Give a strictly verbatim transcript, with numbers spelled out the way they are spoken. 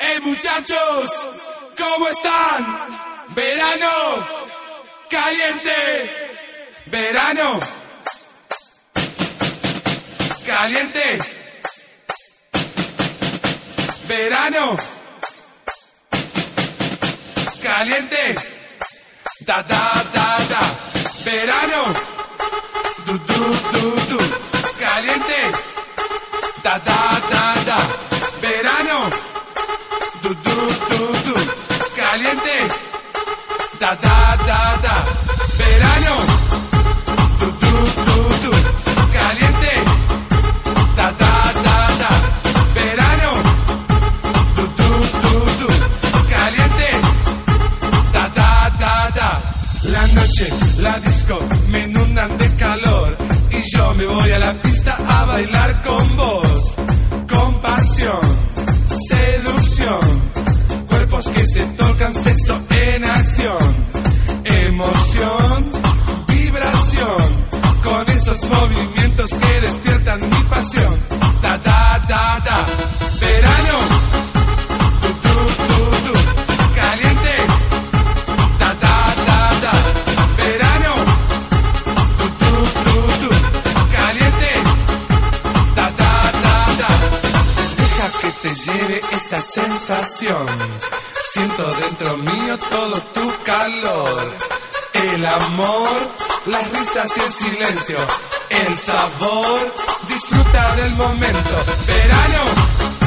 Hey muchachos, ¿cómo están? Verano, caliente, verano, caliente, verano, caliente, da da da da, verano, du du du du, caliente, da da da da, verano, du du du du, caliente, da da da da, verano, du du du du, caliente, da da da da, verano, du du du du, caliente, da da da da. La noche, la disco me inundan de calor y yo me voy a la pista a bailar con vos, con pasión, seducción, cuerpos que se tocan, sexo en acción, emoción, vibración, con esos movimientos que despiertan mi pasión, da da da da, verano, du du du du, caliente, da da da da, verano, du du du du, caliente, da da da da. Deja que te lleve esta sensación, siento dentro mío todo tu calor, el amor, las risas y el silencio, el sabor, disfruta del momento, verano.